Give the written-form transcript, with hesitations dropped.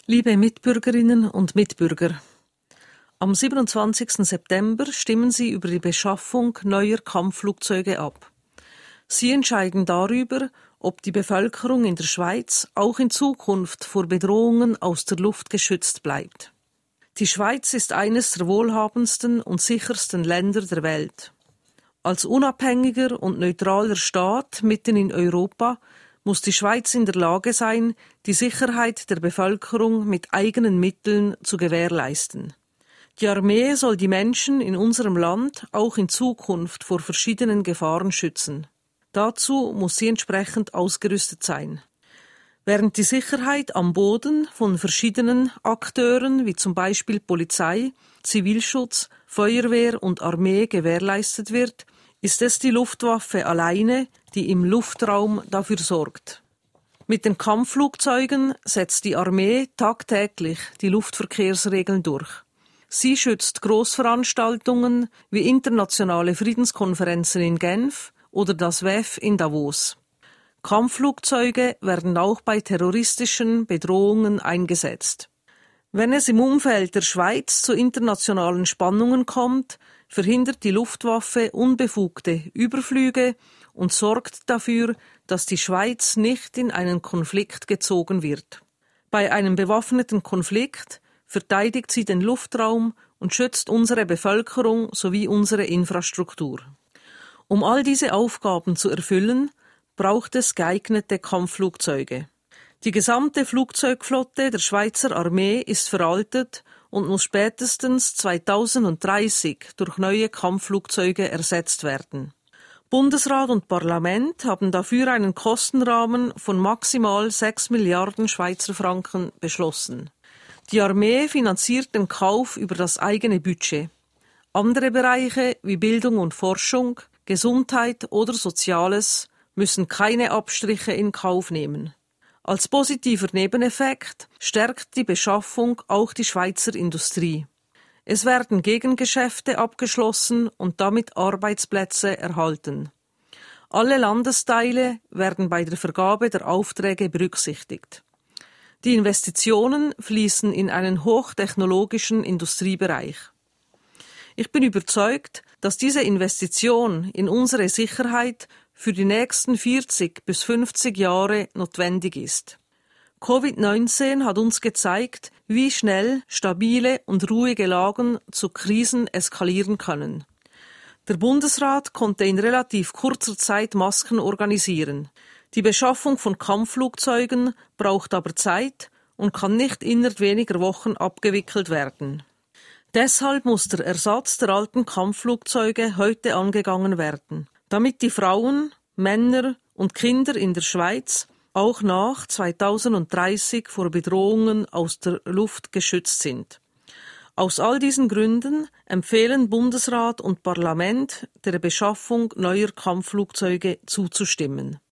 Liebe Mitbürgerinnen und Mitbürger, am 27. September stimmen Sie über die Beschaffung neuer Kampfflugzeuge ab. Sie entscheiden darüber, ob die Bevölkerung in der Schweiz auch in Zukunft vor Bedrohungen aus der Luft geschützt bleibt. Die Schweiz ist eines der wohlhabendsten und sichersten Länder der Welt. Als unabhängiger und neutraler Staat mitten in Europa muss die Schweiz in der Lage sein, die Sicherheit der Bevölkerung mit eigenen Mitteln zu gewährleisten. Die Armee soll die Menschen in unserem Land auch in Zukunft vor verschiedenen Gefahren schützen. Dazu muss sie entsprechend ausgerüstet sein. Während die Sicherheit am Boden von verschiedenen Akteuren wie zum Beispiel Polizei, Zivilschutz, Feuerwehr und Armee gewährleistet wird, ist es die Luftwaffe alleine, die im Luftraum dafür sorgt. Mit den Kampfflugzeugen setzt die Armee tagtäglich die Luftverkehrsregeln durch. Sie schützt Großveranstaltungen wie internationale Friedenskonferenzen in Genf oder das WEF in Davos. Kampfflugzeuge werden auch bei terroristischen Bedrohungen eingesetzt. Wenn es im Umfeld der Schweiz zu internationalen Spannungen kommt, verhindert die Luftwaffe unbefugte Überflüge und sorgt dafür, dass die Schweiz nicht in einen Konflikt gezogen wird. Bei einem bewaffneten Konflikt verteidigt sie den Luftraum und schützt unsere Bevölkerung sowie unsere Infrastruktur. Um all diese Aufgaben zu erfüllen, braucht es geeignete Kampfflugzeuge. Die gesamte Flugzeugflotte der Schweizer Armee ist veraltet und muss spätestens 2030 durch neue Kampfflugzeuge ersetzt werden. Bundesrat und Parlament haben dafür einen Kostenrahmen von maximal 6 Milliarden Schweizer Franken beschlossen. Die Armee finanziert den Kauf über das eigene Budget. Andere Bereiche wie Bildung und Forschung, Gesundheit oder Soziales müssen keine Abstriche in Kauf nehmen. Als positiver Nebeneffekt stärkt die Beschaffung auch die Schweizer Industrie. Es werden Gegengeschäfte abgeschlossen und damit Arbeitsplätze erhalten. Alle Landesteile werden bei der Vergabe der Aufträge berücksichtigt. Die Investitionen fließen in einen hochtechnologischen Industriebereich. Ich bin überzeugt, dass diese Investition in unsere Sicherheit für die nächsten 40 bis 50 Jahre notwendig ist. Covid-19 hat uns gezeigt, wie schnell stabile und ruhige Lagen zu Krisen eskalieren können. Der Bundesrat konnte in relativ kurzer Zeit Masken organisieren. Die Beschaffung von Kampfflugzeugen braucht aber Zeit und kann nicht innerhalb weniger Wochen abgewickelt werden. Deshalb muss der Ersatz der alten Kampfflugzeuge heute angegangen werden, damit die Frauen, Männer und Kinder in der Schweiz auch nach 2030 vor Bedrohungen aus der Luft geschützt sind. Aus all diesen Gründen empfehlen Bundesrat und Parlament der Beschaffung neuer Kampfflugzeuge zuzustimmen.